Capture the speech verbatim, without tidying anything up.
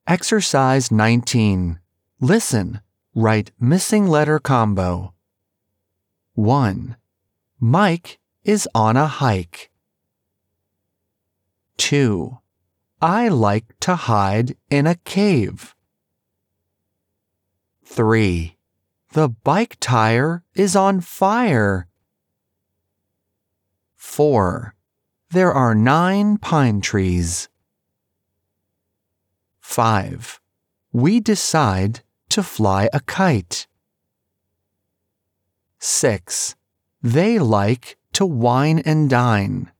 Exercise nineteen. Listen. Write missing letter combo. one. Mike is on a hike. two. I like to hide in a cave. three. The bike tire is on fire. four. There are nine pine trees. five. We decide to fly a kite. six. They like to wine and dine.